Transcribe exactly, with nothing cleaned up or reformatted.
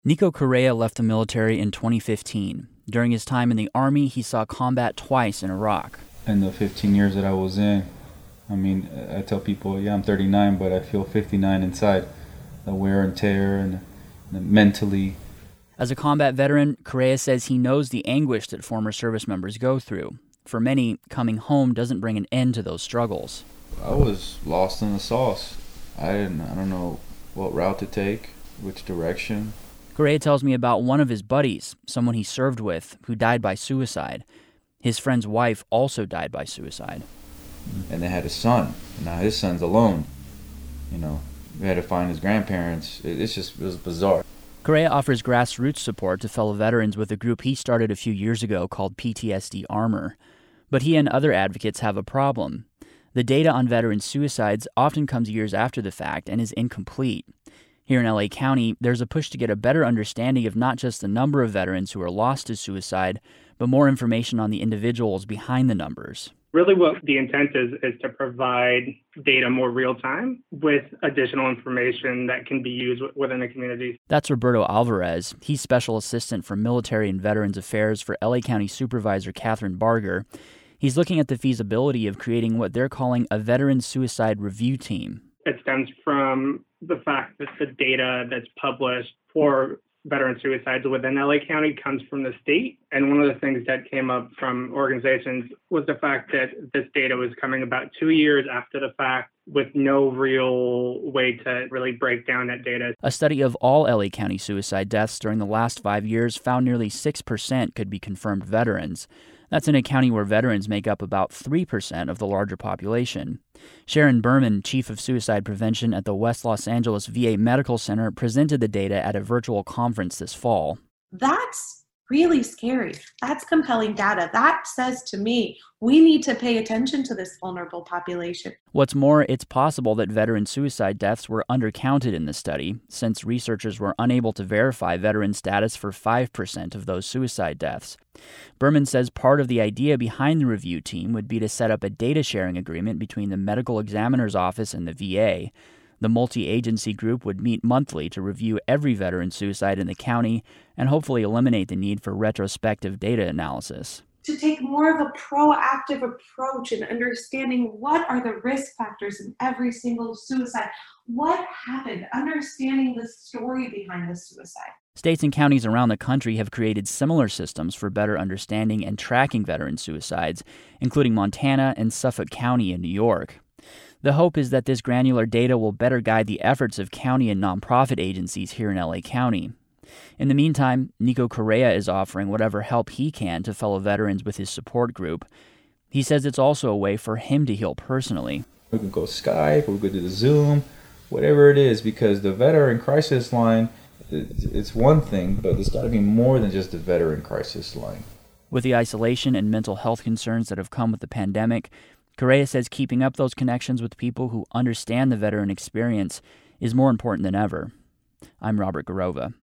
Nico Correa left the military in twenty fifteen. During his time in the Army, he saw combat twice in Iraq. In the fifteen years that I was in, I mean, I tell people, yeah, I'm thirty-nine, but I feel fifty-nine inside. The wear and tear and the mentally. As a combat veteran, Correa says he knows the anguish that former service members go through. For many, coming home doesn't bring an end to those struggles. I was lost in the sauce. I didn't, I don't know what route to take, which direction. Correa tells me about one of his buddies, someone he served with, who died by suicide. His friend's wife also died by suicide. And they had a son. Now his son's alone. You know, we had to find his grandparents. It, it's just, it was bizarre. Correa offers grassroots support to fellow veterans with a group he started a few years ago called P T S D Armor. But he and other advocates have a problem. The data on veteran suicides often comes years after the fact and is incomplete. Here in L A County, there's a push to get a better understanding of not just the number of veterans who are lost to suicide, but more information on the individuals behind the numbers. Really what the intent is, is to provide data more real time with additional information that can be used within the community. That's Roberto Alvarez. He's Special Assistant for Military and Veterans Affairs for L A County Supervisor Catherine Barger. He's looking at the feasibility of creating what they're calling a veteran suicide review team. It stems from the fact that the data that's published for veteran suicides within L A County comes from the state. And one of the things that came up from organizations was the fact that this data was coming about two years after the fact with no real way to really break down that data. A study of all L A County suicide deaths during the last five years found nearly six percent could be confirmed veterans. That's in a county where veterans make up about three percent of the larger population. Sharon Berman, Chief of Suicide Prevention at the West Los Angeles V A Medical Center, presented the data at a virtual conference this fall. That's really scary. That's compelling data. That says to me, we need to pay attention to this vulnerable population. What's more, it's possible that veteran suicide deaths were undercounted in the study, since researchers were unable to verify veteran status for five percent of those suicide deaths. Berman says part of the idea behind the review team would be to set up a data sharing agreement between the medical examiner's office and the V A. The multi-agency group would meet monthly to review every veteran suicide in the county and hopefully eliminate the need for retrospective data analysis. To take more of a proactive approach in understanding what are the risk factors in every single suicide, what happened, understanding the story behind the suicide. States and counties around the country have created similar systems for better understanding and tracking veteran suicides, including Montana and Suffolk County in New York. The hope is that this granular data will better guide the efforts of county and nonprofit agencies here in L A County. In the meantime, Nico Correa is offering whatever help he can to fellow veterans with his support group. He says it's also a way for him to heal personally. We can go Skype, we could do the Zoom, whatever it is, because the veteran crisis line, it's one thing, but there's got to be more than just the veteran crisis line. With the isolation and mental health concerns that have come with the pandemic, Correa says keeping up those connections with people who understand the veteran experience is more important than ever. I'm Robert Garova.